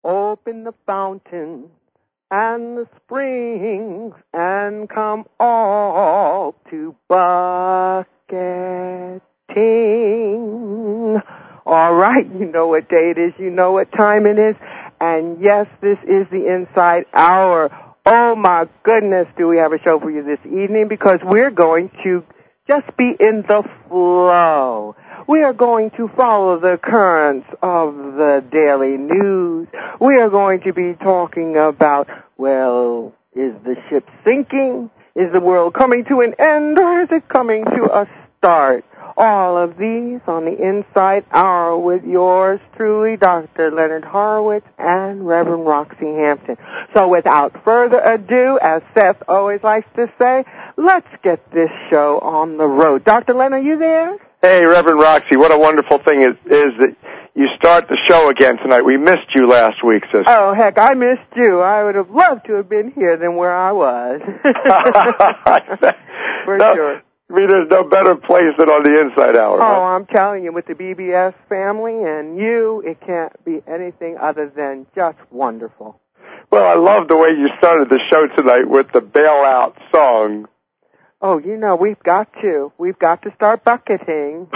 Open the fountains and the springs and come all to bucketing. All right, you know what day it is, you know what time it is, and yes, this is the Inside Hour. Oh my goodness, do we have a show for you this evening, because we're going to just be in the flow. We are going to follow the currents of the daily news. We are going to be talking about, well, is the ship sinking? Is the world coming to an end, or is it coming to a start? All of these on the Inside Hour with yours truly, Dr. Leonard Horowitz and Reverend Roxy Hampton. So without further ado, as Seth always likes to say, let's get this show on the road. Dr. Leonard, are you there? Hey, Reverend Roxy, what a wonderful thing is that you start the show again tonight. We missed you last week, sister. Oh, heck, I missed you. I would have loved to have been here than where I was. For sure. I mean, there's no better place than on the Inside Hour. Oh, huh? I'm telling you, with the BBS family and you, it can't be anything other than just wonderful. Well, I love the way you started the show tonight with the bailout song. Oh, you know, we've got to start bucketing.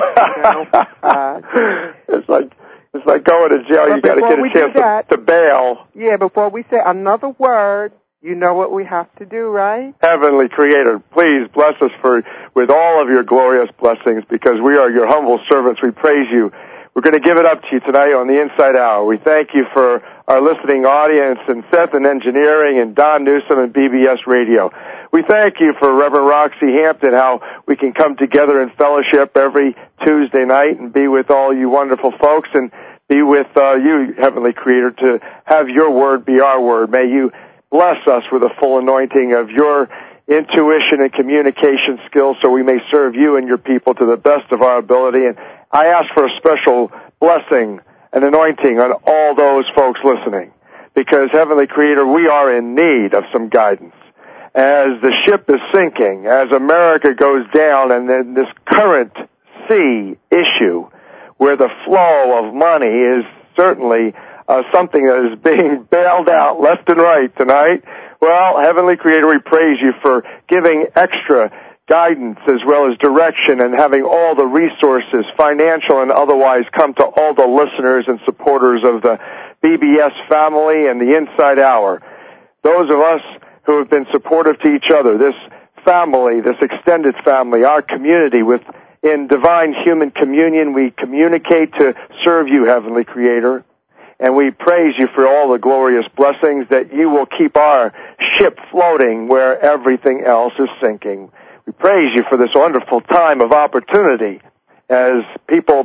It's like going to jail. You got to get a chance to bail. Yeah, before we say another word, you know what we have to do, right? Heavenly Creator, please bless us with all of your glorious blessings, because we are your humble servants. We praise you. We're going to give it up to you tonight on the Inside Hour. We thank you for our listening audience, and Seth in engineering, and Don Newsom and BBS Radio. We thank you for Reverend Roxy Hampton, how we can come together in fellowship every Tuesday night and be with all you wonderful folks, and be with you, Heavenly Creator, to have your word be our word. May you bless us with a full anointing of your intuition and communication skills, so we may serve you and your people to the best of our ability. And I ask for a special blessing and anointing on all those folks listening, because, Heavenly Creator, we are in need of some guidance. As the ship is sinking, as America goes down, and then this current sea issue where the flow of money is certainly something that is being bailed out left and right tonight. Well, Heavenly Creator, we praise you for giving extra guidance as well as direction, and having all the resources, financial and otherwise, come to all the listeners and supporters of the BBS family and the Inside Hour. Those of us who have been supportive to each other, this family, this extended family, our community, in divine human communion, we communicate to serve you, Heavenly Creator. And we praise you for all the glorious blessings, that you will keep our ship floating where everything else is sinking. We praise you for this wonderful time of opportunity as people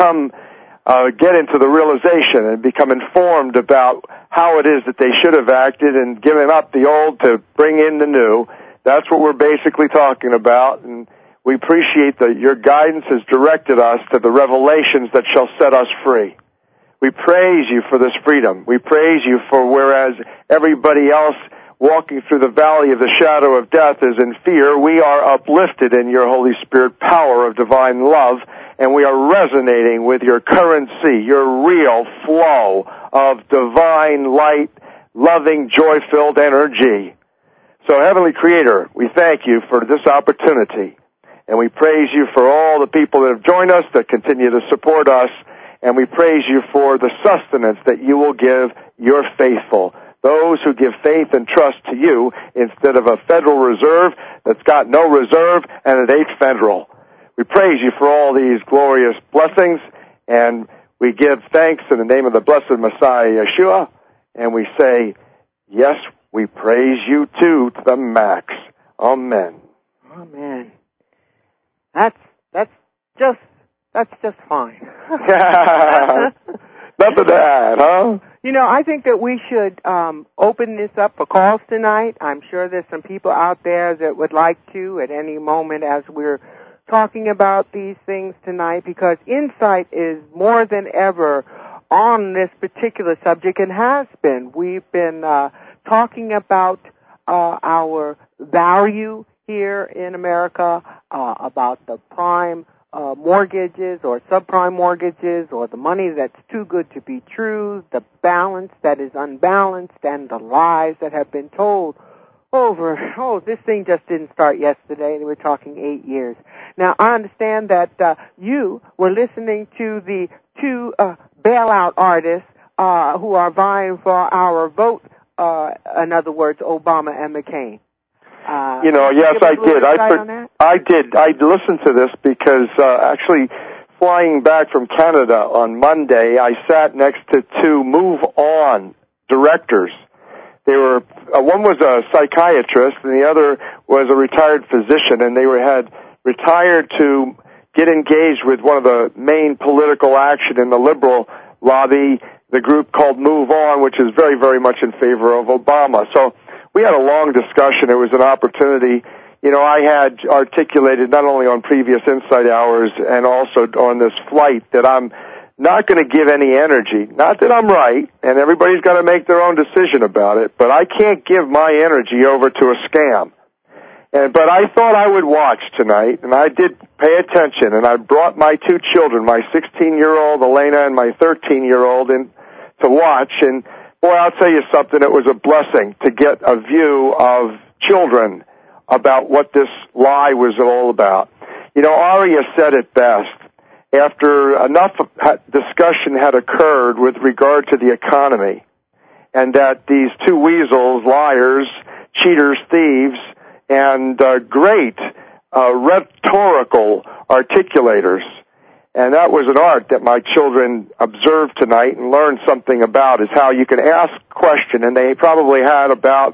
get into the realization and become informed about how it is that they should have acted and given up the old to bring in the new. That's what we're basically talking about, and we appreciate that your guidance has directed us to the revelations that shall set us free. We praise you for this freedom. We praise you for, whereas everybody else walking through the valley of the shadow of death is in fear, we are uplifted in your Holy Spirit power of divine love, and we are resonating with your currency, your real flow of divine light, loving, joy-filled energy. So, Heavenly Creator, we thank you for this opportunity, and we praise you for all the people that have joined us, that continue to support us, and we praise you for the sustenance that you will give your faithful, those who give faith and trust to you, instead of a Federal Reserve that's got no reserve and it ain't federal. We praise you for all these glorious blessings, and we give thanks in the name of the blessed Messiah, Yeshua, and we say, yes, we praise you too, to the max. Amen. Amen. That's just fine. Nothing to add, huh? You know, I think that we should open this up for calls tonight. I'm sure there's some people out there that would like to at any moment as we're talking about these things tonight, because insight is more than ever on this particular subject, and has been. We've been talking about our value here in America, about the prime mortgages or subprime mortgages, or the money that's too good to be true, the balance that is unbalanced, and the lies that have been told this thing just didn't start yesterday, and we're talking 8 years. Now, I understand that you were listening to the two bailout artists who are vying for our vote, in other words, Obama and McCain. Yes, I did. I listened to this because actually flying back from Canada on Monday, I sat next to two Move On directors. They were one was a psychiatrist and the other was a retired physician, and they had retired to get engaged with one of the main political action in the liberal lobby, the group called Move On, which is very, very much in favor of Obama. So we had a long discussion. It was an opportunity. I had articulated not only on previous Insight Hours and also on this flight that I'm not going to give any energy. Not that I'm right, and everybody's got to make their own decision about it, but I can't give my energy over to a scam. But I thought I would watch tonight, and I did pay attention, and I brought my two children, my 16-year-old Elena and my 13-year-old, in to watch, and boy, I'll tell you something, it was a blessing to get a view of children about what this lie was all about. Aria said it best. After enough discussion had occurred with regard to the economy, and that these two weasels, liars, cheaters, thieves, and great rhetorical articulators, and that was an art that my children observed tonight and learned something about, is how you can ask a question, and they probably had about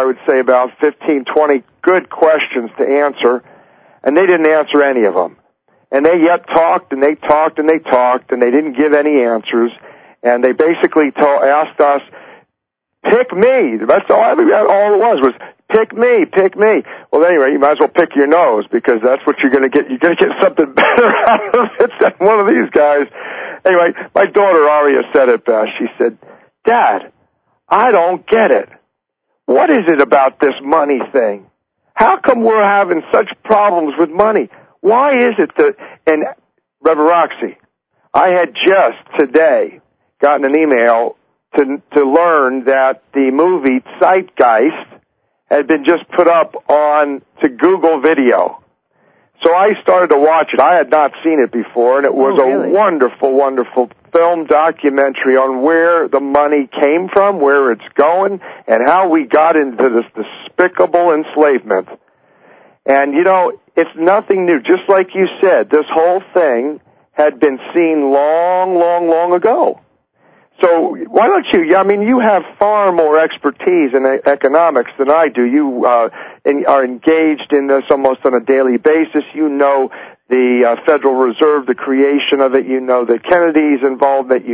15, 20 good questions to answer, and they didn't answer any of them. And they yet talked, and they talked, and they talked, and they didn't give any answers, and they basically asked us, pick me. That's all it was pick me, pick me. Well, anyway, you might as well pick your nose, because that's what you're going to get. You're going to get something better out of it than one of these guys. Anyway, my daughter Aria said it best. She said, Dad, I don't get it. What is it about this money thing? How come we're having such problems with money? Why is it that, and Reverend Roxy, I had just today gotten an email to learn that the movie Zeitgeist had been just put up to Google Video. So I started to watch it. I had not seen it before, and it was a wonderful, wonderful film documentary on where the money came from, where it's going, and how we got into this despicable enslavement. And, it's nothing new. Just like you said, this whole thing had been seen long, long, long ago. So why don't you have far more expertise in economics than I do. You are engaged in this almost on a daily basis. You know the Federal Reserve, the creation of it. You know the Kennedy's involvement.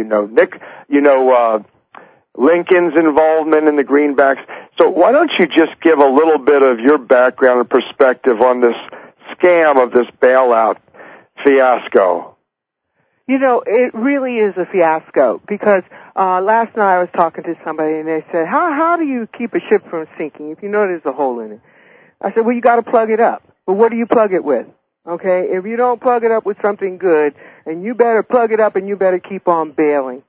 Lincoln's involvement in the greenbacks. So why don't you just give a little bit of your background and perspective on this scam of this bailout fiasco? It really is a fiasco, because last night I was talking to somebody and they said, how do you keep a ship from sinking if you know there's a hole in it? I said, well, you got to plug it up. But what do you plug it with? Okay, if you don't plug it up with something good, and you better plug it up and you better keep on bailing.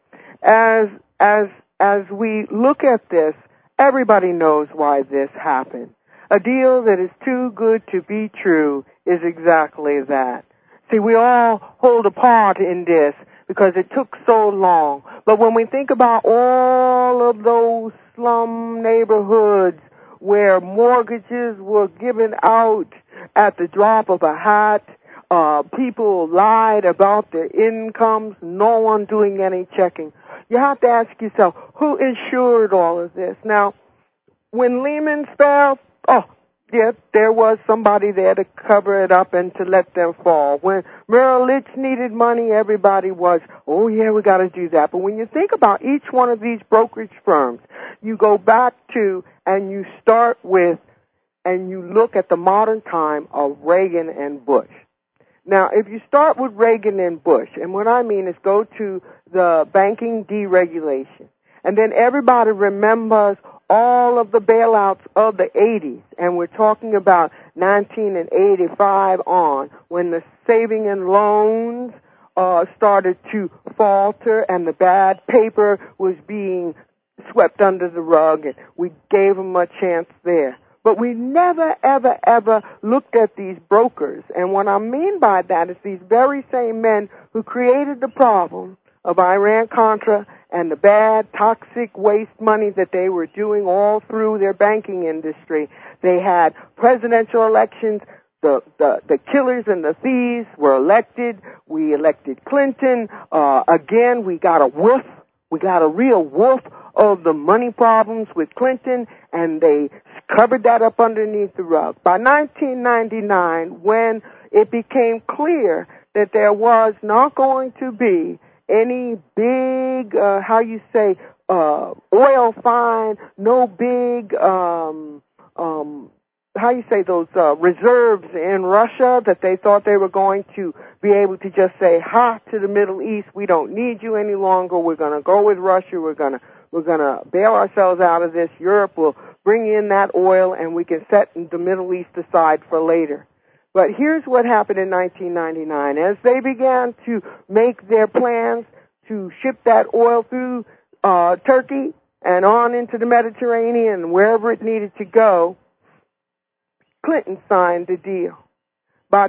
As we look at this, everybody knows why this happened. A deal that is too good to be true is exactly that. See, we all hold a part in this because it took so long. But when we think about all of those slum neighborhoods where mortgages were given out at the drop of a hat, people lied about their incomes, no one doing any checking, you have to ask yourself, who insured all of this? Now, when Lehman fell, there was somebody there to cover it up and to let them fall. When Merrill Lynch needed money, everybody was, we got to do that. But when you think about each one of these brokerage firms, you go back to and you start with and you look at the modern time of Reagan and Bush. Now, if you start with Reagan and Bush, and what I mean is go to the banking deregulation, and then everybody remembers all of the bailouts of the 80s, and we're talking about 1985 on, when the saving and loans started to falter, and the bad paper was being swept under the rug, and we gave them a chance there. But we never, ever, ever looked at these brokers. And what I mean by that is these very same men who created the problem of Iran-Contra and the bad, toxic waste money that they were doing all through their banking industry. They had presidential elections. The killers and the thieves were elected. We elected Clinton. Again, we got a woof. We got a real woof of the money problems with Clinton, and they covered that up underneath the rug. By 1999, when it became clear that there was not going to be any big, oil find, no big, those reserves in Russia that they thought they were going to be able to just say, ha, to the Middle East, we don't need you any longer, we're going to go with Russia, we're going to bail ourselves out of this, Europe will bring in that oil, and we can set the Middle East aside for later. But here's what happened in 1999. As they began to make their plans to ship that oil through Turkey and on into the Mediterranean, wherever it needed to go, Clinton signed the deal. By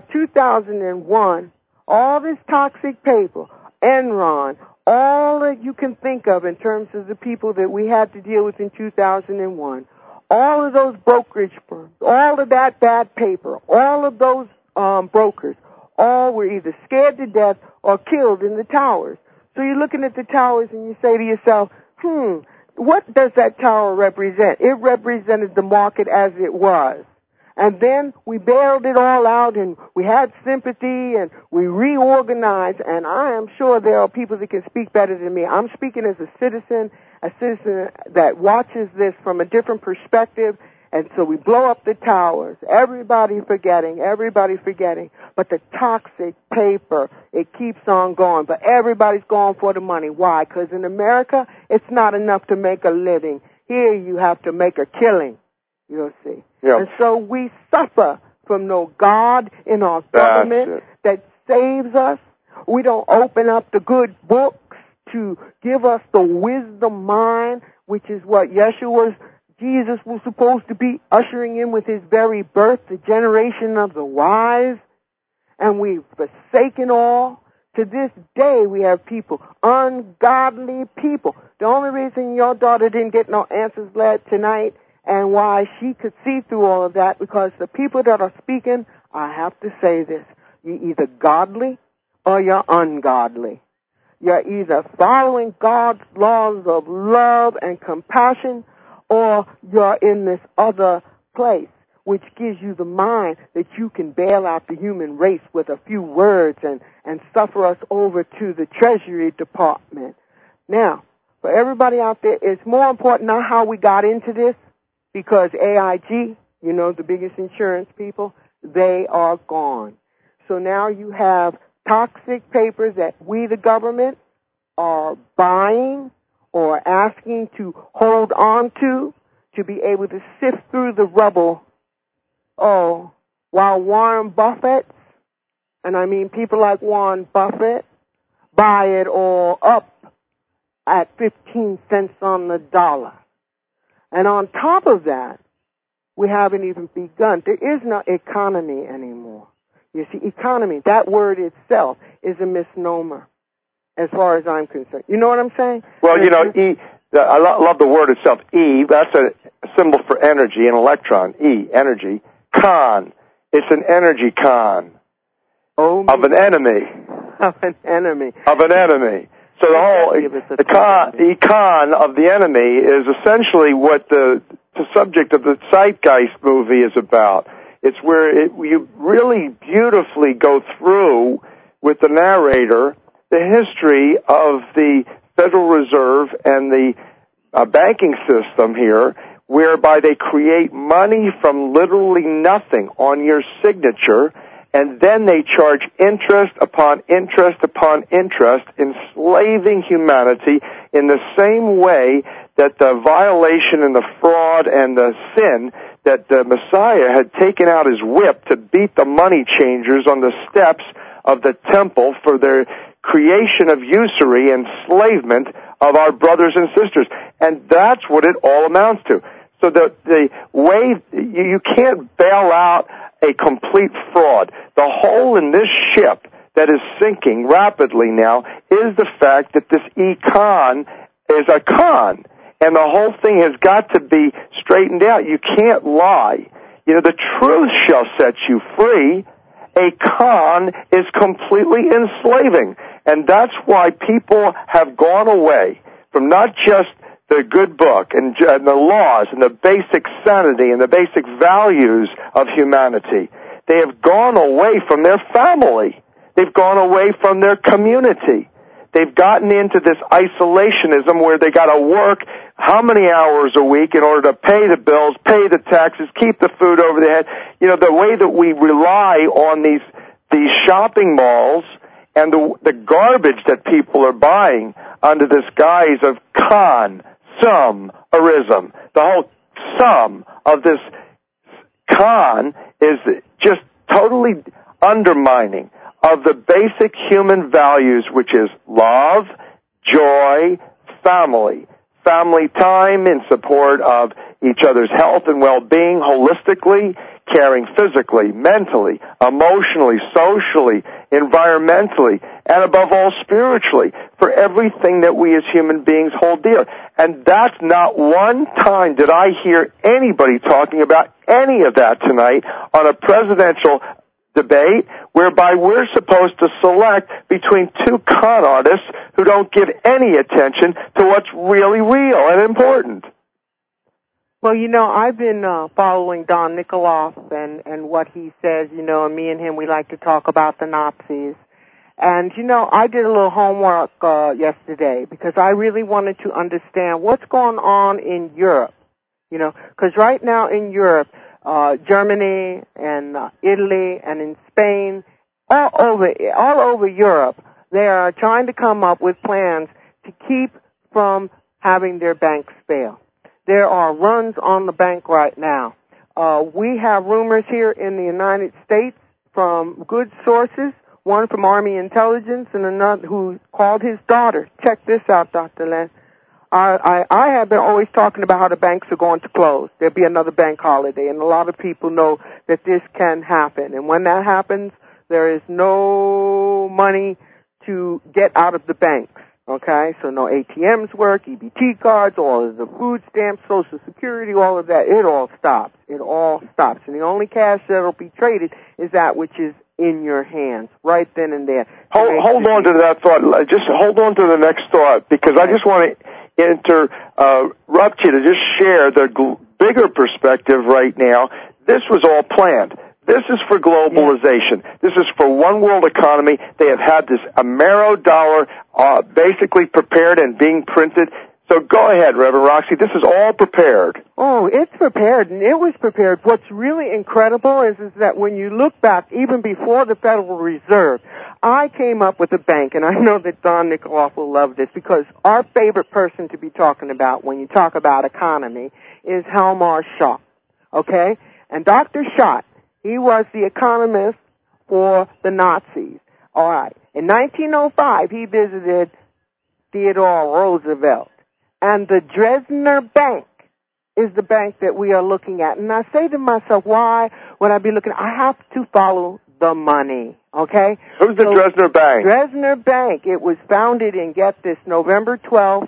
2001, all this toxic paper, Enron, all that you can think of in terms of the people that we had to deal with in 2001, all of those brokerage firms, all of that bad paper, all of those brokers, all were either scared to death or killed in the towers. So you're looking at the towers and you say to yourself, what does that tower represent? It represented the market as it was. And then we bailed it all out, and we had sympathy, and we reorganized, and I am sure there are people that can speak better than me. I'm speaking as a citizen that watches this from a different perspective, and so we blow up the towers, everybody forgetting. But the toxic paper, it keeps on going, but everybody's going for the money. Why? Because in America, it's not enough to make a living. Here you have to make a killing, you'll see. Yep. And so we suffer from no God in our government that saves us. We don't open up the good books to give us the wisdom mind, which is what Jesus was supposed to be ushering in with his very birth, the generation of the wise. And we've forsaken all. To this day, we have people, ungodly people. The only reason your daughter didn't get no answers led tonight and why she could see through all of that, because the people that are speaking, I have to say this, you're either godly or you're ungodly. You're either following God's laws of love and compassion, or you're in this other place, which gives you the mind that you can bail out the human race with a few words and suffer us over to the Treasury Department. Now, for everybody out there, it's more important not how we got into this, because AIG, the biggest insurance people, they are gone. So now you have toxic papers that we, the government, are buying or asking to hold on to be able to sift through the rubble. Oh, while Warren Buffett, and I mean people like Warren Buffett, buy it all up at 15 cents on the dollar. And on top of that, we haven't even begun. There is no economy anymore. You see, economy, that word itself is a misnomer as far as I'm concerned. You know what I'm saying? Well, I love the word itself, E. That's a symbol for energy, an electron, E, energy. Con, it's an energy con of an enemy. Of an enemy. Of an enemy. So the con of the enemy is essentially what the subject of the Zeitgeist movie is about. It's where you really beautifully go through with the narrator the history of the Federal Reserve and the banking system here, whereby they create money from literally nothing on your signature, and then they charge interest upon interest upon interest, enslaving humanity in the same way that the violation and the fraud and the sin that the Messiah had taken out his whip to beat the money changers on the steps of the temple for their creation of usury, enslavement of our brothers and sisters. And that's what it all amounts to. So the way you can't bail out a complete fraud. The hole in this ship that is sinking rapidly now is the fact that this econ is a con. And the whole thing has got to be straightened out. You can't lie. You know, the truth shall set you free. A con is completely enslaving. And that's why people have gone away from not just the good book and the laws and the basic sanity and the basic values of humanity. They have gone away from their family. They've gone away from their community. They've gotten into this isolationism where they got to work how many hours a week in order to pay the bills, pay the taxes, keep the food over their head. You know, the way that we rely on these shopping malls and the garbage that people are buying under this guise of consumerism. The whole sum of this con is just totally undermining of the basic human values, which is love, joy, family time in support of each other's health and well-being holistically, caring physically, mentally, emotionally, socially, environmentally, and above all spiritually for everything that we as human beings hold dear. And that's not one time did I hear anybody talking about any of that tonight on a presidential debate whereby we're supposed to select between two con artists who don't give any attention to what's really real and important. Well, you know, I've been following Don Nikoloff and what he says, you know, and me and him, we like to talk about the Nazis. And, you know, I did a little homework yesterday because I really wanted to understand what's going on in Europe, you know, because right now in Europe, Germany and Italy and in Spain, all over Europe, they are trying to come up with plans to keep from having their banks fail. There are runs on the bank right now. We have rumors here in the United States from good sources, one from Army Intelligence and another who called his daughter. Check this out, Dr. Len. I have been always talking about how the banks are going to close. There'll be another bank holiday, and a lot of people know that this can happen. And when that happens, there is no money to get out of the banks, okay? So no ATMs work, EBT cards, all of the food stamps, Social Security, all of that. It all stops. It all stops. And the only cash that will be traded is that which is in your hands, right then and there. Hold on to that thought. Just hold on to the next thought, because I just want to interrupt you to just share the bigger perspective right now. This was all planned. This is for globalization. Yeah. This is for one world economy. They have had this Amero dollar basically prepared and being printed. So go ahead, Reverend Roxy. This is all prepared. Oh, it's prepared, and it was prepared. What's really incredible is that when you look back, even before the Federal Reserve, I came up with a bank, and I know that Don Nikoloff will love this, because our favorite person to be talking about when you talk about economy is Hjalmar Schacht, okay? And Dr. Schacht, he was the economist for the Nazis. All right. In 1905, he visited Theodore Roosevelt. And the Dresdner Bank is the bank that we are looking at. And I say to myself, why would I be looking? I have to follow the money, okay? Who's the Dresdner Bank? Dresdner Bank. It was founded in, get this, November 12,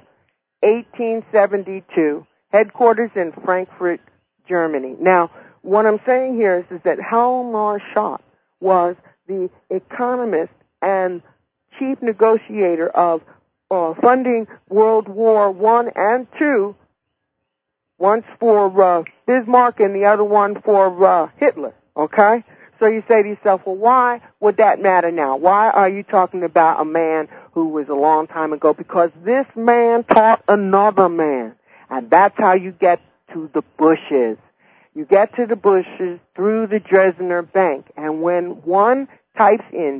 1872, headquarters in Frankfurt, Germany. Now, what I'm saying here is that Hjalmar Schacht was the economist and chief negotiator of funding World War I and II, once for Bismarck and the other one for Hitler, okay? So you say to yourself, well, why would that matter now? Why are you talking about a man who was a long time ago? Because this man taught another man, and that's how you get to the Bushes. You get to the Bushes through the Dresdner Bank, and when one types in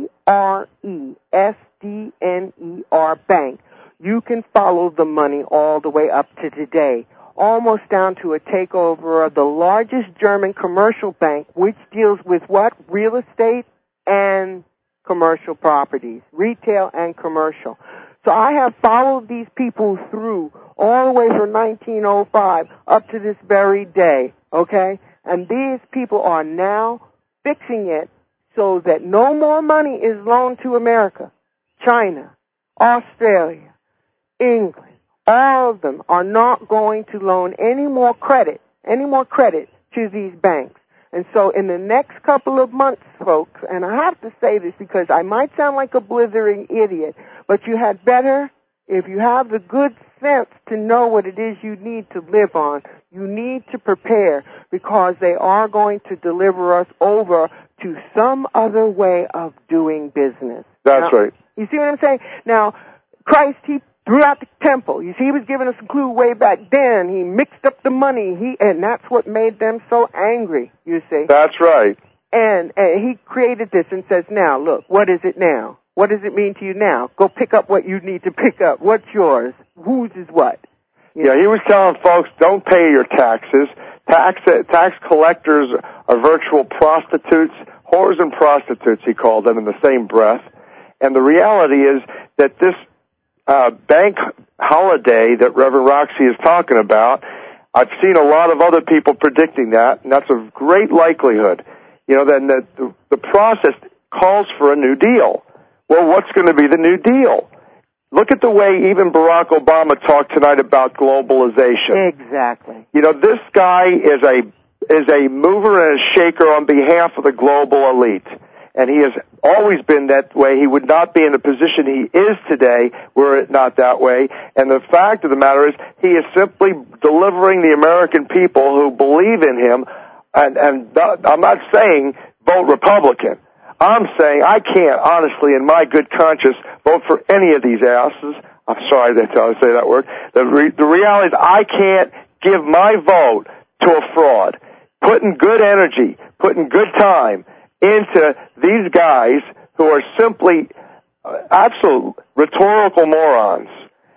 DRESDNER Bank, you can follow the money all the way up to today, almost down to a takeover of the largest German commercial bank, which deals with what? Real estate and commercial properties, retail and commercial. So I have followed these people through all the way from 1905 up to this very day, okay? And these people are now fixing it so that no more money is loaned to America. China, Australia, England, all of them are not going to loan any more credit to these banks. And so in the next couple of months, folks, and I have to say this because I might sound like a blithering idiot, but you had better, if you have the good sense to know what it is you need to live on, you need to prepare because they are going to deliver us over to some other way of doing business. That's right. You see what I'm saying? Now, Christ, he threw out the temple. You see, he was giving us a clue way back then. He mixed up the money, and that's what made them so angry, you see. That's right. And he created this and says, now, look, what is it now? What does it mean to you now? Go pick up what you need to pick up. What's yours? Whose is what? He was telling folks, don't pay your taxes. Tax collectors are virtual prostitutes, whores and prostitutes, he called them in the same breath. And the reality is that this bank holiday that Reverend Roxy is talking about, I've seen a lot of other people predicting that, and that's a great likelihood. Then the process calls for a new deal. Well, what's going to be the new deal? Look at the way even Barack Obama talked tonight about globalization. Exactly. This guy is a mover and a shaker on behalf of the global elite. And he has always been that way. He would not be in the position he is today were it not that way. And the fact of the matter is he is simply delivering the American people who believe in him. And I'm not saying vote Republican. I'm saying I can't, honestly, in my good conscience, vote for any of these asses. I'm sorry that's how I say that word. The reality is I can't give my vote to a fraud. Putting good energy, putting good time into these guys who are simply absolute rhetorical morons.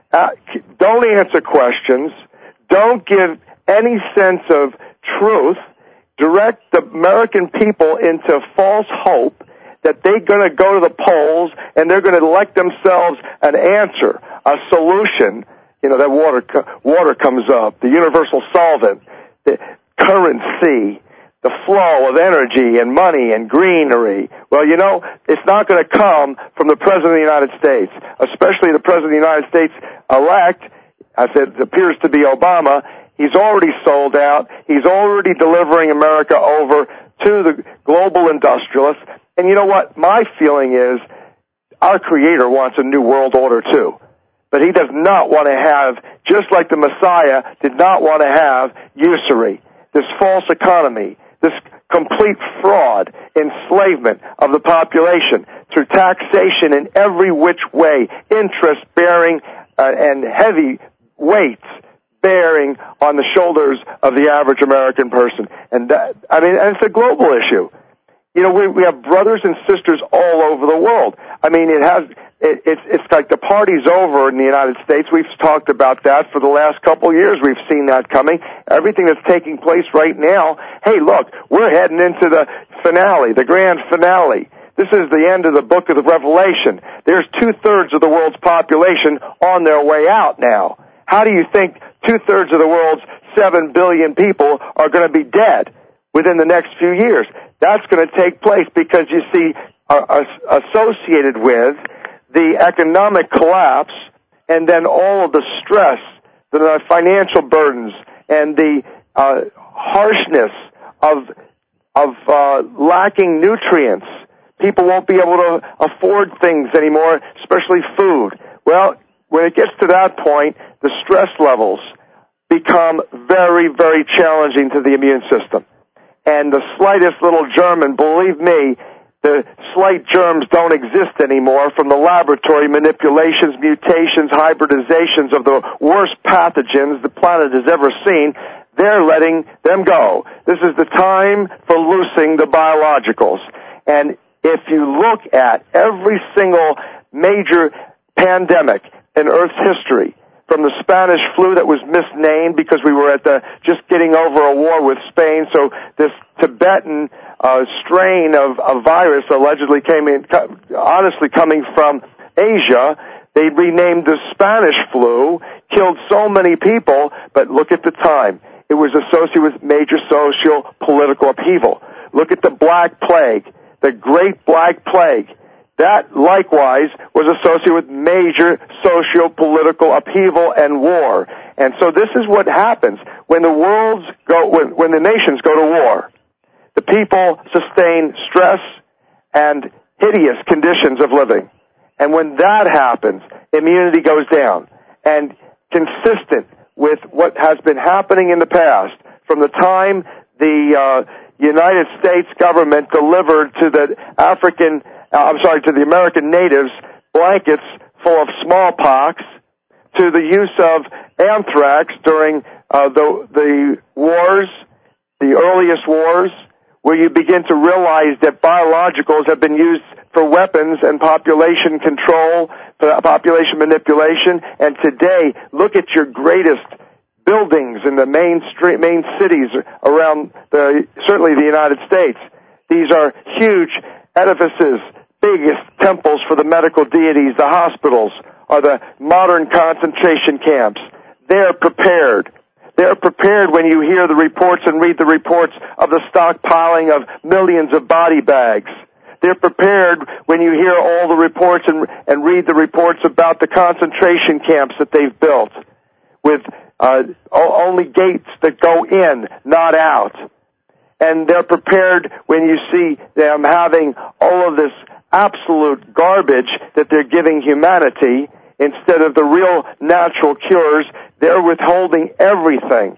Don't answer questions. Don't give any sense of truth. Direct the American people into false hope that they're going to go to the polls and they're going to elect themselves an answer, a solution. That water comes up, the universal solvent, the currency, the flow of energy and money and greenery. Well, it's not going to come from the President of the United States, especially the President of the United States elect. I said it appears to be Obama. He's already sold out. He's already delivering America over to the global industrialists. And you know what? My feeling is our Creator wants a new world order too. But he does not want to have, just like the Messiah did not want to have, usury, this false economy, this complete fraud, enslavement of the population through taxation in every which way, interest-bearing and heavy weights bearing on the shoulders of the average American person. And and it's a global issue. We have brothers and sisters all over the world. It's like the party's over in the United States. We've talked about that for the last couple of years. We've seen that coming. Everything that's taking place right now, hey, look, we're heading into the finale, the grand finale. This is the end of the book of the Revelation. There's 2/3 of the world's population on their way out now. How do you think 2/3 of the world's 7 billion people are going to be dead within the next few years? That's going to take place because, you see, associated with the economic collapse and then all of the stress, the financial burdens, and the harshness of lacking nutrients. People won't be able to afford things anymore, especially food. Well, when it gets to that point, the stress levels become very, very challenging to the immune system. And the slightest little germ, and believe me, the slight germs don't exist anymore from the laboratory manipulations, mutations, hybridizations of the worst pathogens the planet has ever seen. They're letting them go. This is the time for loosing the biologicals. And if you look at every single major pandemic in Earth's history, from the Spanish flu that was misnamed because we were just getting over a war with Spain, so this Tibetan strain of a virus allegedly honestly coming from Asia. They renamed the Spanish flu, killed so many people, but look at the time. It was associated with major social, political upheaval. Look at the Black Plague, the Great Black Plague. That likewise was associated with major social, political upheaval and war. And so this is what happens when when the nations go to war. The people sustain stress and hideous conditions of living. And when that happens, immunity goes down. And consistent with what has been happening in the past, from the time the United States government delivered to the American natives blankets full of smallpox, to the use of anthrax during the wars, the earliest wars, where you begin to realize that biologicals have been used for weapons and population control, for population manipulation. And today, look at your greatest buildings in the main cities around certainly the United States. These are huge edifices, biggest temples for the medical deities. The hospitals are the modern concentration camps. They're prepared. They're prepared when you hear the reports and read the reports of the stockpiling of millions of body bags. They're prepared when you hear all the reports and read the reports about the concentration camps that they've built with only gates that go in, not out. And they're prepared when you see them having all of this absolute garbage that they're giving humanity instead of the real natural cures. They're withholding everything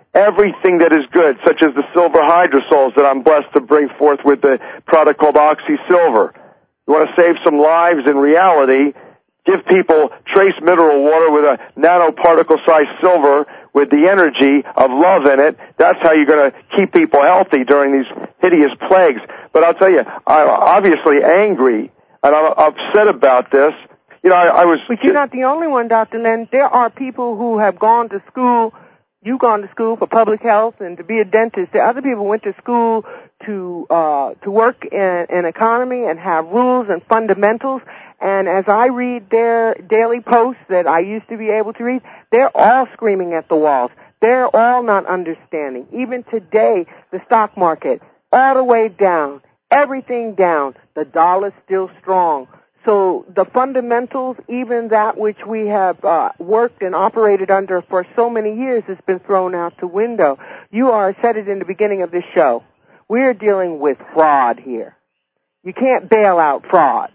that is good, such as the silver hydrosols that I'm blessed to bring forth with the product called OxySilver. You want to save some lives in reality, give people trace mineral water with a nanoparticle-sized silver with the energy of love in it. That's how you're going to keep people healthy during these hideous plagues. But I'll tell you, I'm obviously angry, and I'm upset about this. You know, I was... But you're not the only one, Dr. Len. There are people who have gone to school. You've gone to school for public health and to be a dentist. The other people went to school to work in economy and have rules and fundamentals. And as I read their daily posts that I used to be able to read, they're all screaming at the walls. They're all not understanding. Even today, the stock market, all the way down, everything down. The dollar's still strong. So the fundamentals, even that which we have worked and operated under for so many years, has been thrown out the window. You said it in the beginning of this show. We're dealing with fraud here. You can't bail out fraud.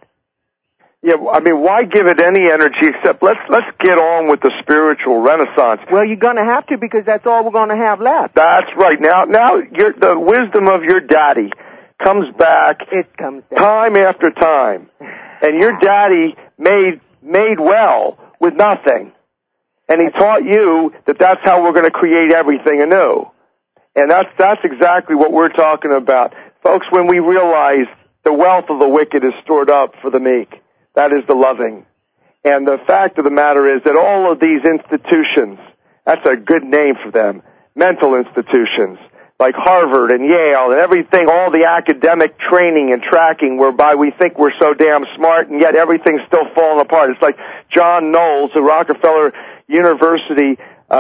Yeah, I mean, why give it any energy except let's get on with the spiritual renaissance. Well, you're going to have to, because that's all we're going to have left. That's right. Now the wisdom of your daddy comes back. It comes back time after time. And your daddy made well with nothing. And he taught you that that's how we're going to create everything anew. And that's exactly what we're talking about. Folks, when we realize the wealth of the wicked is stored up for the meek, that is the loving. And the fact of the matter is that all of these institutions, that's a good name for them, mental institutions, like Harvard and Yale and everything, all the academic training and tracking whereby we think we're so damn smart and yet everything's still falling apart. It's like John Knowles, the Rockefeller University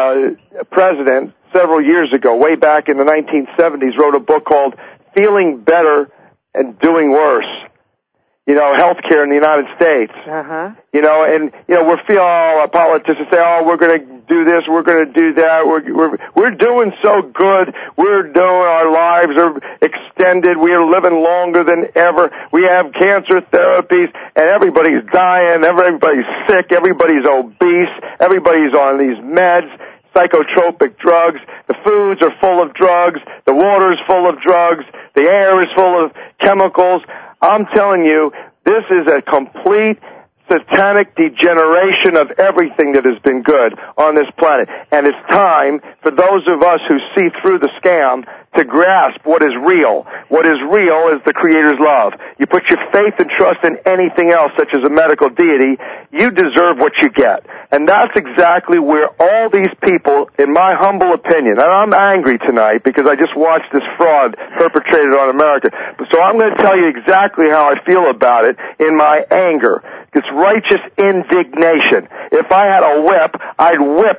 president, several years ago, way back in the 1970s, wrote a book called Feeling Better and Doing Worse. You know, healthcare in the United States. You know, and we're feeling politicians say, we're going to do this, we're going to do that. We're doing so good. We're doing, our lives are extended. We are living longer than ever. We have cancer therapies, and everybody's dying. Everybody's sick. Everybody's obese. Everybody's on these meds, psychotropic drugs. The foods are full of drugs. The water is full of drugs. The air is full of chemicals. I'm telling you, this is a complete satanic degeneration of everything that has been good on this planet. And it's time for those of us who see through the scam to grasp what is real. What is real is the Creator's love. You put your faith and trust in anything else, such as a medical deity, you deserve what you get. And that's exactly where all these people, in my humble opinion, and I'm angry tonight because I just watched this fraud perpetrated on America. So I'm going to tell you exactly how I feel about it in my anger. It's righteous indignation. If I had a whip, I'd whip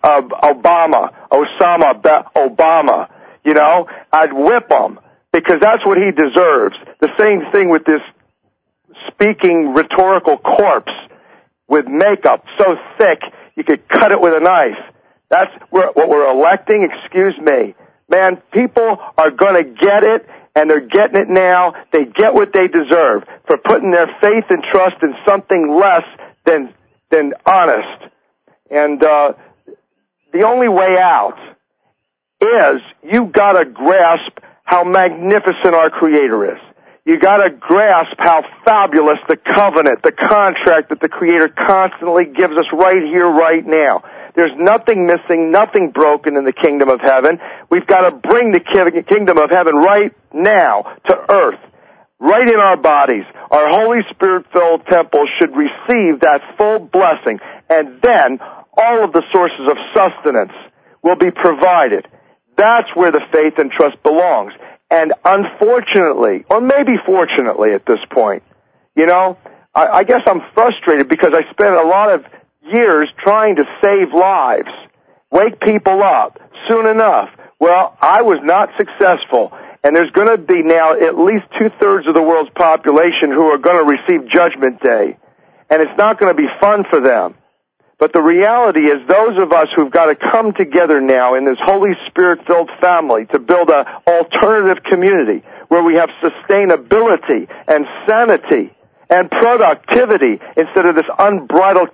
Obama. You know, I'd whip him because that's what he deserves. The same thing with this speaking rhetorical corpse with makeup so thick you could cut it with a knife. That's what we're electing. Excuse me. Man, people are going to get it, and they're getting it now. They get what they deserve for putting their faith and trust in something less than honest. And the only way out is you've got to grasp how magnificent our Creator is. You got to grasp how fabulous the covenant, the contract that the Creator constantly gives us right here, right now. There's nothing missing, nothing broken in the kingdom of heaven. We've got to bring the kingdom of heaven right now to earth, right in our bodies. Our Holy Spirit-filled temple should receive that full blessing, and then all of the sources of sustenance will be provided. That's where the faith and trust belongs. And unfortunately, or maybe fortunately at this point, you know, I guess I'm frustrated because I spent a lot of years trying to save lives, wake people up soon enough. Well, I was not successful. And there's going to be now at least 2/3 of the world's population who are going to receive Judgment Day. And it's not going to be fun for them. But the reality is those of us who've got to come together now in this Holy Spirit-filled family to build an alternative community where we have sustainability and sanity and productivity instead of this unbridled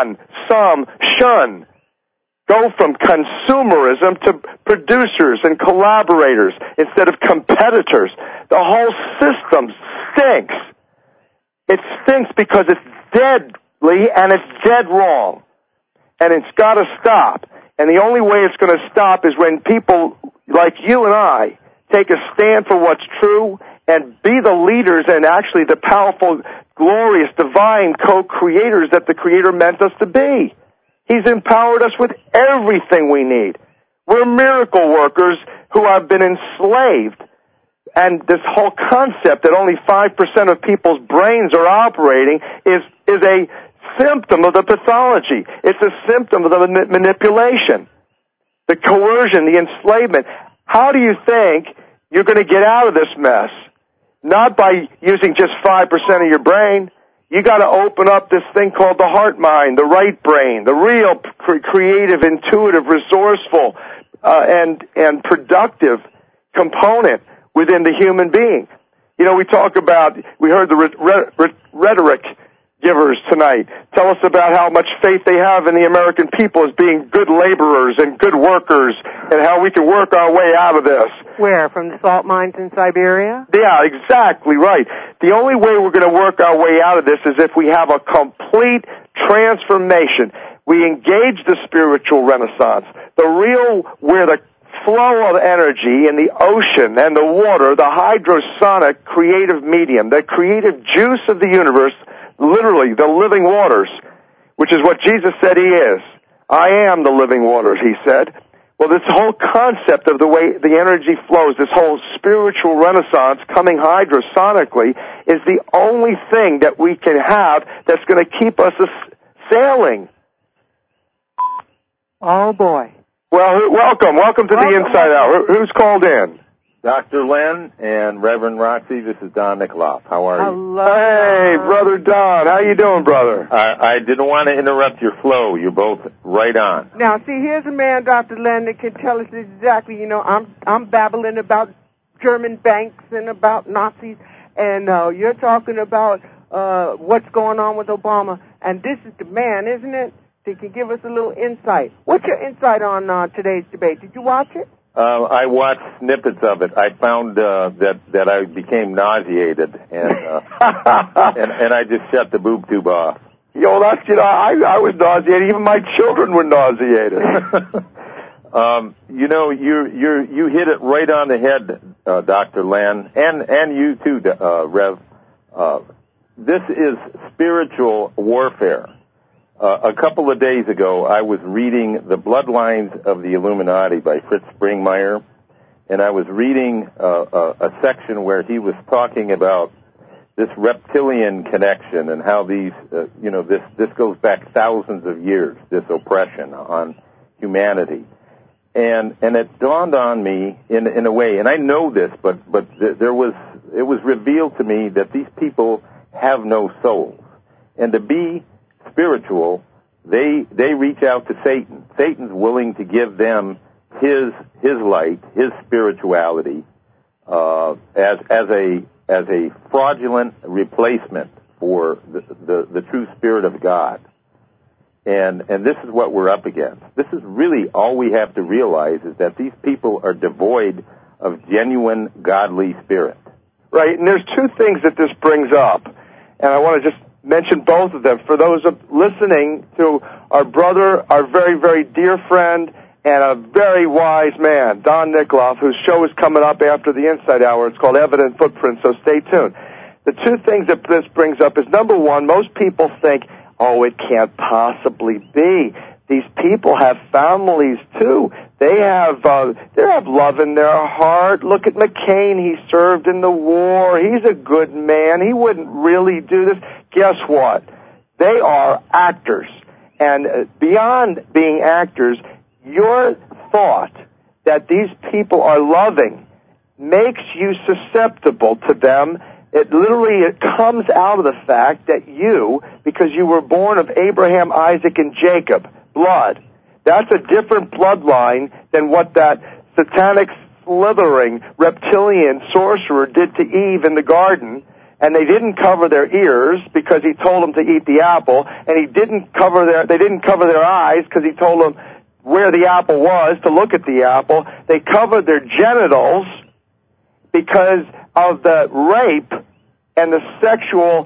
shun. Go from consumerism to producers and collaborators instead of competitors. The whole system stinks. It stinks because it's deadly and it's dead wrong. And it's got to stop. And the only way it's going to stop is when people like you and I take a stand for what's true and be the leaders and actually the powerful, glorious, divine co-creators that the Creator meant us to be. He's empowered us with everything we need. We're miracle workers who have been enslaved. And this whole concept that only 5% of people's brains are operating is a symptom of the pathology. It's a symptom of the manipulation, the coercion, the enslavement. How do you think you're going to get out of this mess? Not by using just 5% of your brain. You got to open up this thing called the heart mind, the right brain, the real creative, intuitive, resourceful, and productive component within the human being. You know, we heard the rhetoric givers tonight tell us about how much faith they have in the American people as being good laborers and good workers and how we can work our way out of this. Where? From the salt mines in Siberia? Yeah, exactly right. The only way we're going to work our way out of this is if we have a complete transformation. We engage the spiritual renaissance, where the flow of energy in the ocean and the water, the hydrosonic creative medium, the creative juice of the universe, literally the living waters, which is what Jesus said He is. I am the living waters, He said. Well, this whole concept of the way the energy flows, this whole spiritual renaissance coming hydrosonically is the only thing that we can have that's going to keep us sailing. Oh, boy. Well, welcome to the Inside Out. Who's called in? Dr. Len and Reverend Roxy, this is Don Nickloff. How are you? Hello. Hey, Brother Don. How you doing, brother? I didn't want to interrupt your flow. You're both right on. Now, see, here's a man, Dr. Len, that can tell us exactly, you know, I'm babbling about German banks and about Nazis, and you're talking about what's going on with Obama, and this is the man, isn't it, that can give us a little insight. What's your insight on today's debate? Did you watch it? I watched snippets of it. I found that I became nauseated, and I just shut the boob tube off. I was nauseated. Even my children were nauseated. You hit it right on the head, Dr. Len, and you too, Rev. This is spiritual warfare. A couple of days ago, I was reading The Bloodlines of the Illuminati by Fritz Springmeier, and I was reading a section where he was talking about this reptilian connection and how these, this goes back thousands of years, this oppression on humanity. And it dawned on me in a way, and I know this, but it was revealed to me that these people have no souls. And to be spiritual, they reach out to Satan. Satan's willing to give them his light, his spirituality, as a fraudulent replacement for the true Spirit of God. And this is what we're up against. This is really all we have to realize, is that these people are devoid of genuine godly spirit. Right, and there's two things that this brings up, and I want to just mention both of them. For those listening to our brother, our very, very dear friend, and a very wise man, Don Nikoloff, whose show is coming up after the Insight Hour. It's called Evident Footprints, so stay tuned. The two things that this brings up is, number one, most people think, oh, it can't possibly be. These people have families, too. They have love in their heart. Look at McCain. He served in the war. He's a good man. He wouldn't really do this. Guess what? They are actors. And beyond being actors, your thought that these people are loving makes you susceptible to them. It comes out of the fact that you, because you were born of Abraham, Isaac, and Jacob, blood, that's a different bloodline than what that satanic, slithering, reptilian sorcerer did to Eve in the garden. And they didn't cover their ears because he told them to eat the apple, and they didn't cover their eyes because he told them where the apple was to look at the apple. They covered their genitals because of the rape and the sexual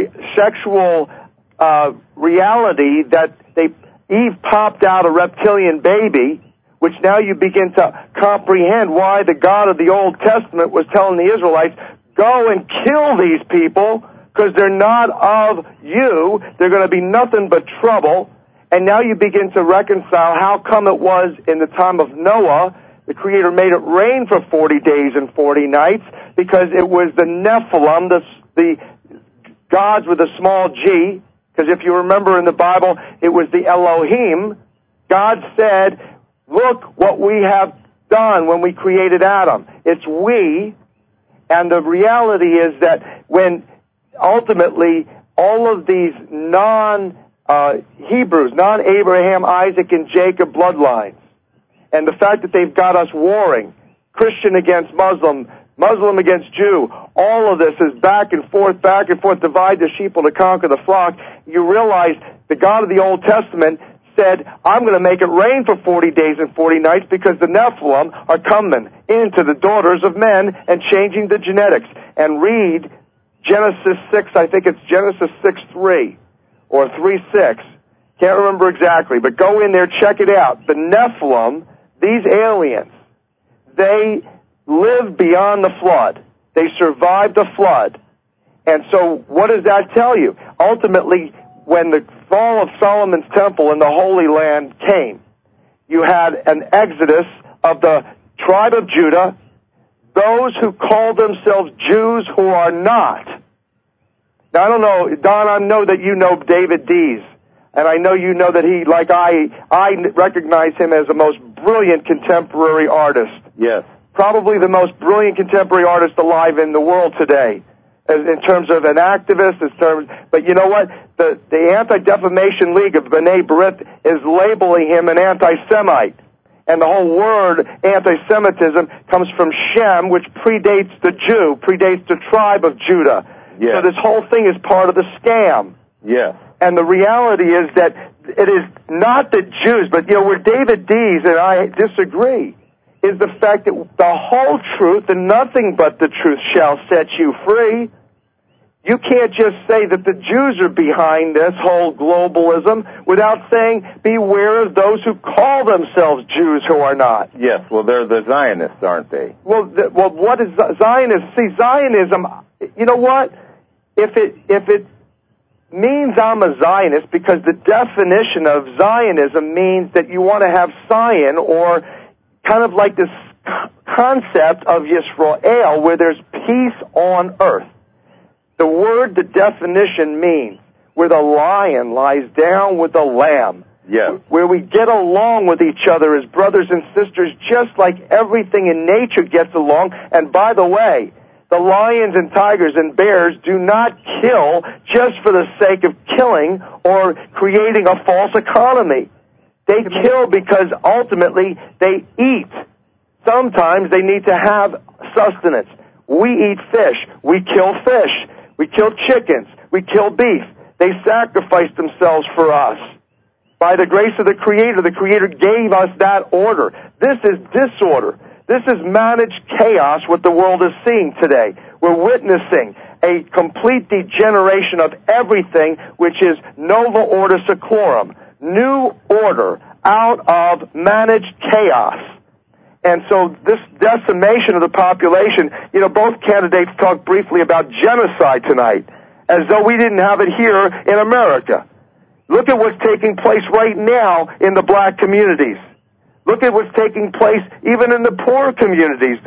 reality that Eve popped out a reptilian baby, which now you begin to comprehend why the God of the Old Testament was telling the Israelites, go and kill these people because they're not of you. They're going to be nothing but trouble. And now you begin to reconcile how come it was in the time of Noah, the Creator made it rain for 40 days and 40 nights, because it was the Nephilim, the gods with a small g, because if you remember in the Bible, it was the Elohim. God said, look what we have done when we created Adam. It's we. And the reality is that when ultimately all of these non-Hebrews, non-Abraham, Isaac, and Jacob bloodlines, and the fact that they've got us warring, Christian against Muslim, Muslim against Jew, all of this is back and forth, divide the sheep to conquer the flock. You realize the God of the Old Testament said, I'm going to make it rain for 40 days and 40 nights because the Nephilim are coming into the daughters of men and changing the genetics. And read Genesis 6, I think it's Genesis 6:3 or 3:6. Can't remember exactly, but go in there, check it out. The Nephilim, these aliens, they lived beyond the flood. They survived the flood. And so what does that tell you? Ultimately, when the fall of Solomon's temple in the Holy Land came, you had an exodus of the tribe of Judah, those who call themselves Jews who are not. Now, I don't know, Don, I know that you know David Dees, and I know you know that he, like I recognize him as the most brilliant contemporary artist. Yes. Probably the most brilliant contemporary artist alive in the world today, in terms of an activist, but you know what? The Anti-Defamation League of B'nai B'rith is labeling him an anti-Semite. And the whole word anti-Semitism comes from Shem, which predates the Jew, predates the tribe of Judah. Yes. So this whole thing is part of the scam. Yes. And the reality is that it is not the Jews, but where David Dees and I disagree is the fact that the whole truth and nothing but the truth shall set you free. You can't just say that the Jews are behind this whole globalism without saying, beware of those who call themselves Jews who are not. Yes, well, they're the Zionists, aren't they? Well, what is Zionism? See, Zionism, you know what? If it means I'm a Zionist, because the definition of Zionism means that you want to have Zion, or kind of like this concept of Yisrael, where there's peace on earth. The word, the definition means where the lion lies down with the lamb. Yes. Where we get along with each other as brothers and sisters, just like everything in nature gets along. And by the way, the lions and tigers and bears do not kill just for the sake of killing or creating a false economy. They kill because ultimately they eat. Sometimes they need to have sustenance. We eat fish. We kill fish. We kill chickens. We kill beef. They sacrifice themselves for us. By the grace of the Creator gave us that order. This is disorder. This is managed chaos, what the world is seeing today. We're witnessing a complete degeneration of everything, which is Nova Ordo Seclorum. New order out of managed chaos. And so this decimation of the population, both candidates talked briefly about genocide tonight, as though we didn't have it here in America. Look at what's taking place right now in the black communities. Look at what's taking place even in the poor communities.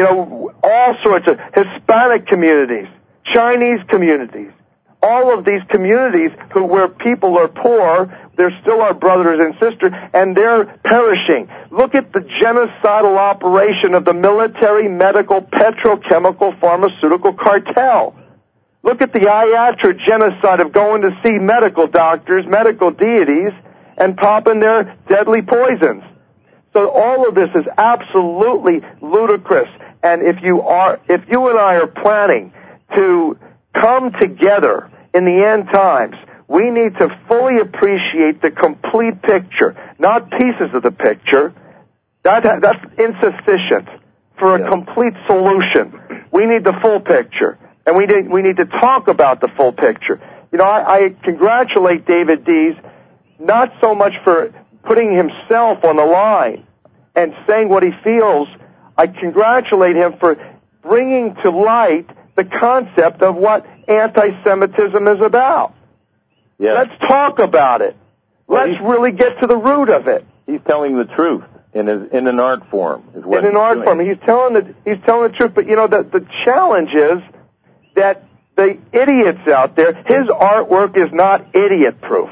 All sorts of Hispanic communities, Chinese communities. All of these communities where people are poor, they're still our brothers and sisters, and they're perishing. Look at the genocidal operation of the military, medical, petrochemical, pharmaceutical cartel. Look at the IATRA genocide of going to see medical doctors, medical deities, and popping their deadly poisons. So all of this is absolutely ludicrous. And if you and I are planning to come together in the end times, we need to fully appreciate the complete picture, not pieces of the picture. That's insufficient for a complete solution. We need the full picture, and we need to talk about the full picture. I congratulate David Dees, not so much for putting himself on the line and saying what he feels. I congratulate him for bringing to light the concept of what anti-Semitism is about. Yes. Let's talk about it. Let's really get to the root of it. He's telling the truth in an art form. Is what in an art form, he's telling the truth. But the challenge is that the idiots out there, his artwork is not idiot-proof.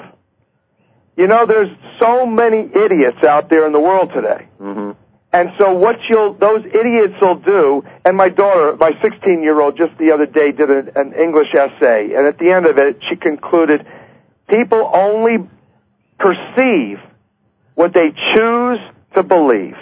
There's so many idiots out there in the world today. Mm-hmm. And so those idiots will do, and my daughter, my 16-year-old, just the other day did an English essay, and at the end of it, she concluded, people only perceive what they choose to believe.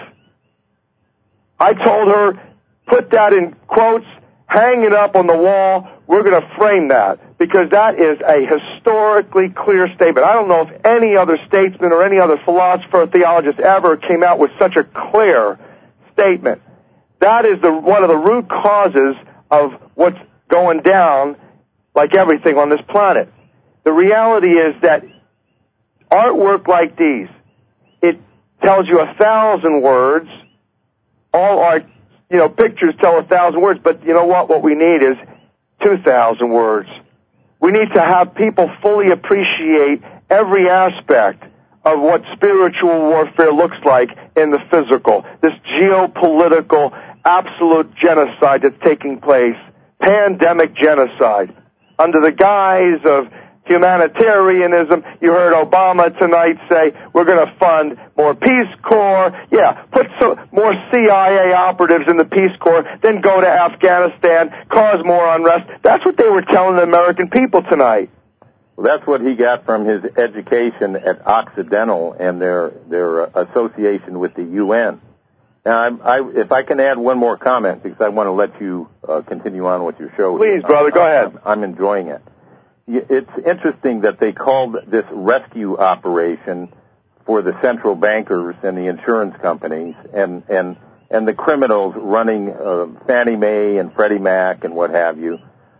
I told her, put that in quotes, hang it up on the wall. We're going to frame that, because that is a historically clear statement. I don't know if any other statesman or any other philosopher or theologist ever came out with such a clear statement. That is one of the root causes of what's going down, like everything on this planet. The reality is that artwork like these, it tells you 1,000 words. All art, pictures tell 1,000 words, but you know what? What we need is 2,000 words. We need to have people fully appreciate every aspect of what spiritual warfare looks like in the physical. This geopolitical, absolute genocide that's taking place, pandemic genocide, under the guise of humanitarianism. You heard Obama tonight say, we're going to fund more Peace Corps. Yeah, put some more CIA operatives in the Peace Corps, then go to Afghanistan, cause more unrest. That's what they were telling the American people tonight. Well, that's what he got from his education at Occidental and their association with the UN. Now, if I can add one more comment, because I want to let you continue on with your show. Please, brother, go ahead. I'm enjoying it. It's interesting that they called this rescue operation for the central bankers and the insurance companies and the criminals running Fannie Mae and Freddie Mac and what have you.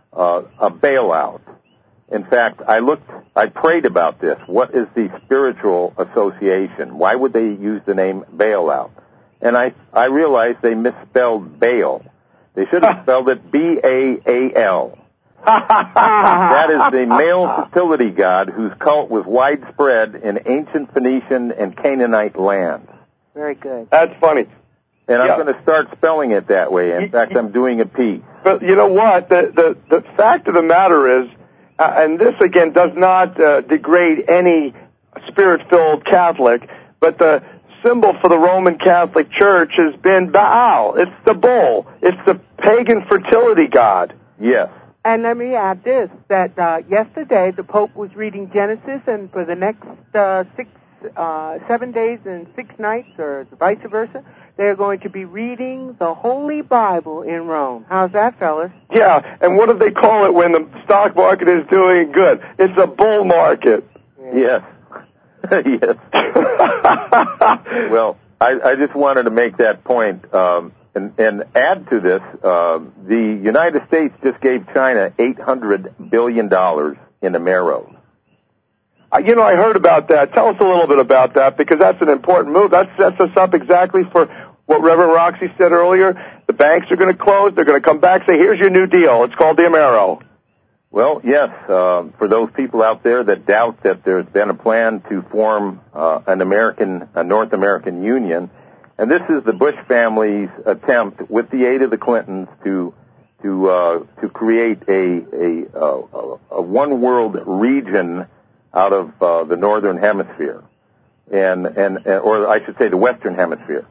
a bailout. In fact, I prayed about this. What is the spiritual association? Why would they use the name bailout? And I realized they misspelled bail. They should have spelled it B-A-A-L. That is the male fertility god whose cult was widespread in ancient Phoenician and Canaanite lands. Very good. That's funny. And I'm going to start spelling it that way. In fact, I'm doing a piece. But you know what? The fact of the matter is, and this again does not degrade any spirit-filled Catholic, but the symbol for the Roman Catholic Church has been Baal. It's the bull. It's the pagan fertility god. Yes. And let me add this, that yesterday the Pope was reading Genesis, and for the next 7 days and 6 nights, or vice versa, they're going to be reading the Holy Bible in Rome. How's that, fellas? Yeah, and what do they call it when the stock market is doing good? It's a bull market. Yes. Yes. Well, I just wanted to make that point and add to this. The United States just gave China $800 billion in Amero. You know, I heard about that. Tell us a little bit about that, because that's an important move. That sets us up exactly for what Reverend Roxy said earlier. The banks are going to close. They're going to come back and say, here's your new deal. It's called the Amero. Well, yes, for those people out there that doubt that there's been a plan to form a North American Union, and this is the Bush family's attempt, with the aid of the Clintons, to create a one world region out of the Northern Hemisphere, or I should say the Western Hemisphere.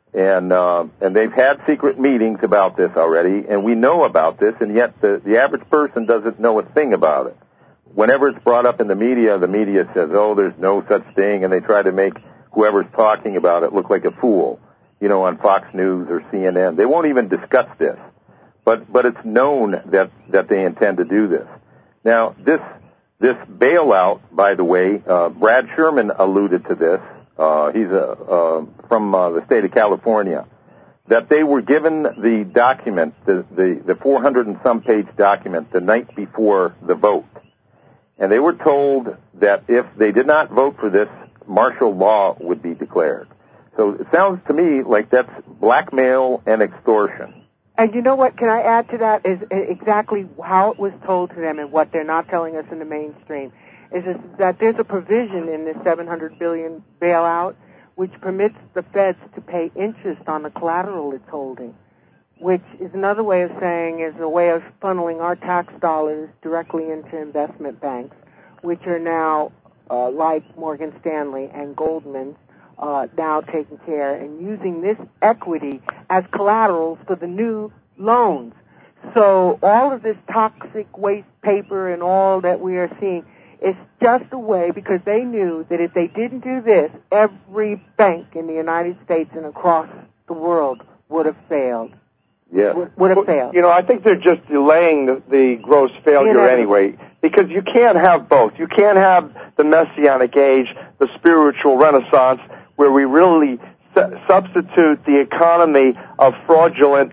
And they've had secret meetings about this already, and we know about this, and yet the average person doesn't know a thing about it. Whenever it's brought up in the media says, oh, there's no such thing, and they try to make whoever's talking about it look like a fool, on Fox News or CNN. They won't even discuss this. But it's known that they intend to do this. Now, this bailout, by the way, Brad Sherman alluded to this. He's from the state of California, that they were given the document, the 400 and some page document, the night before the vote. And they were told that if they did not vote for this, martial law would be declared. So it sounds to me like that's blackmail and extortion. And you know what, can I add to that, is exactly how it was told to them and what they're not telling us in the mainstream, is that there's a provision in this $700 billion bailout which permits the feds to pay interest on the collateral it's holding, which is another way of saying is a way of funneling our tax dollars directly into investment banks, which are now, like Morgan Stanley and Goldman, now taking care and using this equity as collateral for the new loans. So all of this toxic waste paper and all that we are seeing, it's just a way, because they knew that if they didn't do this, every bank in the United States and across the world would have failed. Yes. Would have failed. I think they're just delaying the gross failure anyway, because you can't have both. You can't have the Messianic age, the spiritual renaissance, where we really substitute the economy of fraudulent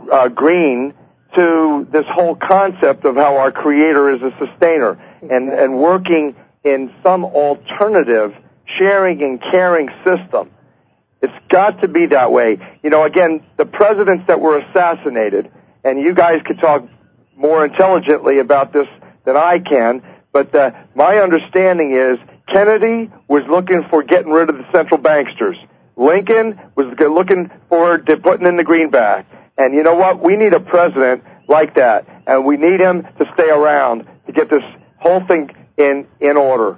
green to this whole concept of how our Creator is a sustainer, and working in some alternative sharing and caring system. It's got to be that way. Again, the presidents that were assassinated, and you guys could talk more intelligently about this than I can, but my understanding is Kennedy was looking for getting rid of the central banksters. Lincoln was looking for putting in the greenback. And you know what? We need a president like that, and we need him to stay around to get this whole thing in order.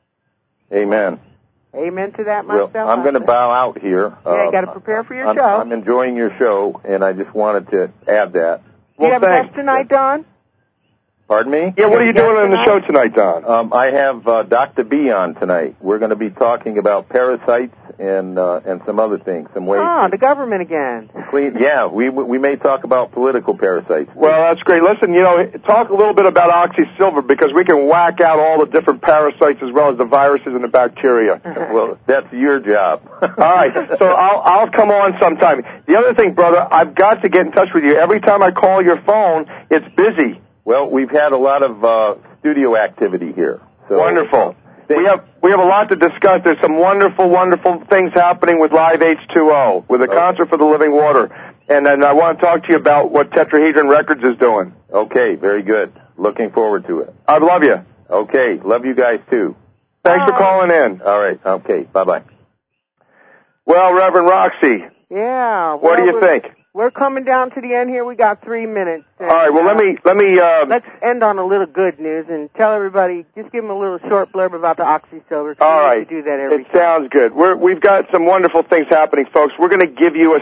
Amen. Amen to that, myself. Well, I'm going to bow out here. Yeah, you got to prepare for your show. I'm enjoying your show, and I just wanted to add that. Do you have a guest tonight, Don? Pardon me? Yeah, what are you doing on the show tonight, Don? I have Dr. B on tonight. We're going to be talking about parasites and some other things, some ways. The government again. Yeah, we may talk about political parasites. Well, that's great. Listen, talk a little bit about oxysilver, because we can whack out all the different parasites as well as the viruses and the bacteria. Well, that's your job. All right, so I'll come on sometime. The other thing, brother, I've got to get in touch with you. Every time I call your phone, it's busy. Well, we've had a lot of studio activity here. So, wonderful. We have a lot to discuss. There's some wonderful, wonderful things happening with Live H2O, with a concert for the living water. And then I want to talk to you about what Tetrahedron Records is doing. Okay, very good. Looking forward to it. I love you. Okay, love you guys too. Thanks for calling in. All right, okay, bye-bye. Well, Reverend Roxy. Yeah. What do you think? We're coming down to the end here. We got 3 minutes. And, all right. Well, let me. Let's end on a little good news and tell everybody. Just give them a little short blurb about the OxySilver. All right. We do that every time. Sounds good. We've got some wonderful things happening, folks. We're going to give you a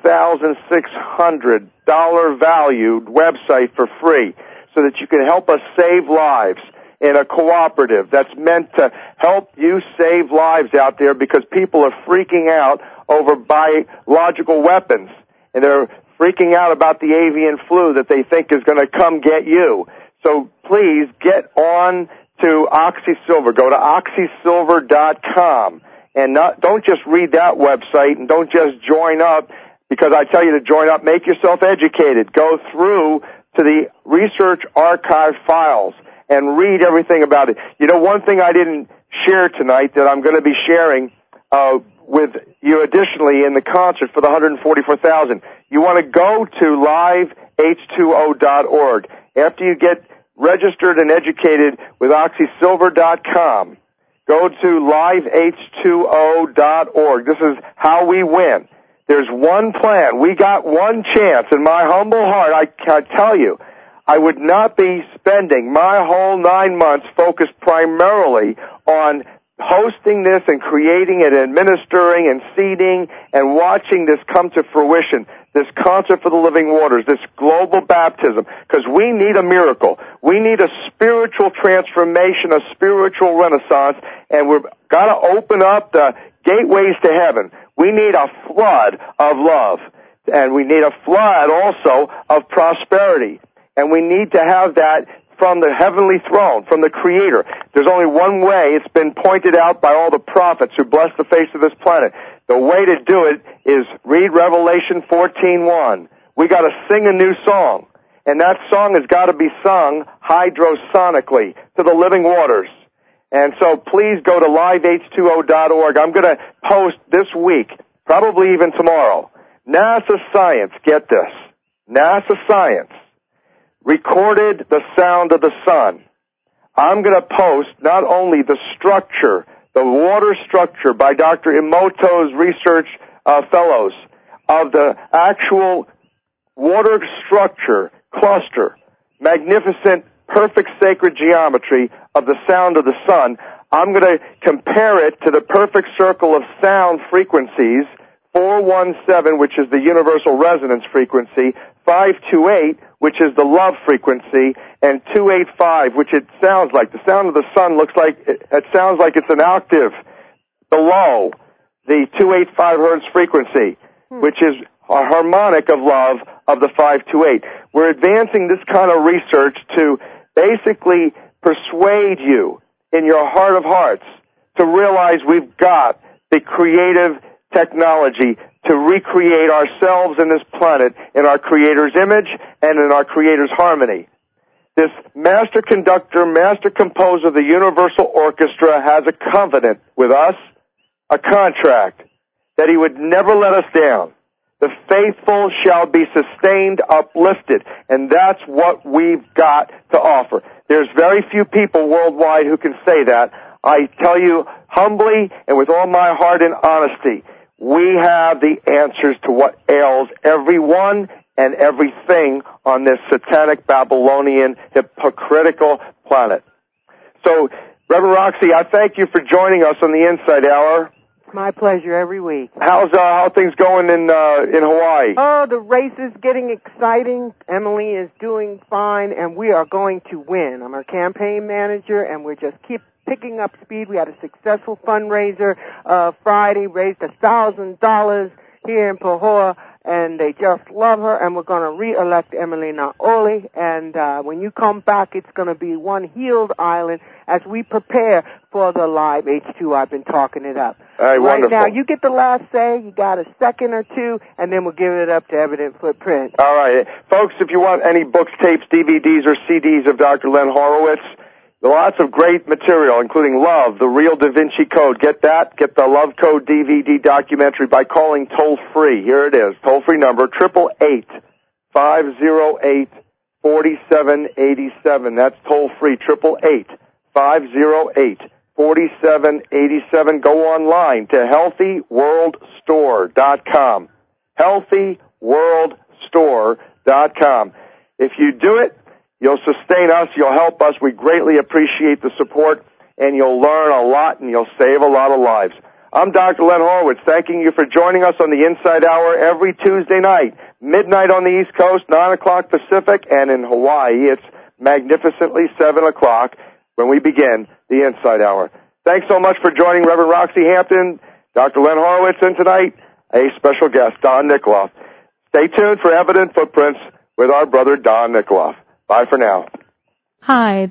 $6,600 valued website for free, so that you can help us save lives in a cooperative that's meant to help you save lives out there, because people are freaking out over biological weapons. And they're freaking out about the avian flu that they think is going to come get you. So please get on to OxySilver. Go to oxysilver.com. And don't just read that website and don't just join up, because I tell you to join up. Make yourself educated. Go through to the research archive files and read everything about it. You know, one thing I didn't share tonight that I'm going to be sharing with you additionally in the concert for the 144,000. You want to go to liveh2o.org. After you get registered and educated with oxysilver.com, go to liveh2o.org. This is how we win. There's one plan. We got one chance. In my humble heart, I can tell you, I would not be spending my whole 9 months focused primarily on hosting this and creating it, administering and seeding and watching this come to fruition, this concert for the living waters, this global baptism, because we need a miracle. We need a spiritual transformation, a spiritual renaissance, and we've got to open up the gateways to heaven. We need a flood of love, and we need a flood also of prosperity, and we need to have that from the heavenly throne, from the Creator. There's only one way. It's been pointed out by all the prophets who bless the face of this planet. The way to do it is read Revelation 14:1. We got to sing a new song, and that song has got to be sung hydrosonically to the living waters. And so please go to liveh2o.org. I'm going to post this week, probably even tomorrow, NASA science, get this, NASA science recorded the sound of the sun. I'm going to post not only the structure, the water structure by Dr. Emoto's research fellows of the actual water structure cluster, magnificent, perfect sacred geometry of the sound of the sun. I'm going to compare it to the perfect circle of sound frequencies, 417, which is the universal resonance frequency, 528, which is the love frequency, and 285, which it sounds like. The sound of the sun looks like, it sounds like it's an octave below the 285 hertz frequency, which is a harmonic of love of the 528. We're advancing this kind of research to basically persuade you in your heart of hearts to realize we've got the creative technology to recreate ourselves and this planet in our Creator's image and in our Creator's harmony. This master conductor, master composer of the Universal Orchestra has a covenant with us, a contract, that he would never let us down. The faithful shall be sustained, uplifted, and that's what we've got to offer. There's very few people worldwide who can say that. I tell you humbly and with all my heart and honesty, we have the answers to what ails everyone and everything on this satanic, Babylonian, hypocritical planet. So, Reverend Roxy, I thank you for joining us on the Insight Hour. My pleasure every week. How things going in Hawaii? Oh, the race is getting exciting. Emily is doing fine, and we are going to win. I'm her campaign manager, and we just keep picking up speed. We had a successful fundraiser Friday, raised $1,000 here in Pahoa, and they just love her, and we're going to re-elect Emily Naoli, and when you come back, it's going to be one healed island as we prepare for the Live H2. I've been talking it up. Right, wonderful. now. You get the last say. You got a second or two, and then we'll give it up to Evident Footprint. All right. Folks, if you want any books, tapes, DVDs, or CDs of Dr. Len Horowitz, lots of great material, including Love, The Real Da Vinci Code. Get that. Get the Love Code DVD documentary by calling toll-free. Here it is. Toll-free number, 888-508-4787. That's toll-free, 888-508-4787. Go online to healthyworldstore.com. healthyworldstore.com. If you do it, you'll sustain us, you'll help us. We greatly appreciate the support, and you'll learn a lot, and you'll save a lot of lives. I'm Dr. Len Horowitz, thanking you for joining us on the Inside Hour every Tuesday night, midnight on the East Coast, 9 o'clock Pacific, and in Hawaii, it's magnificently 7 o'clock when we begin the Inside Hour. Thanks so much for joining Reverend Roxy Hampton, Dr. Len Horowitz, and tonight, a special guest, Don Nickoloff. Stay tuned for Evident Footprints with our brother Don Nickoloff. Bye for now. Hi.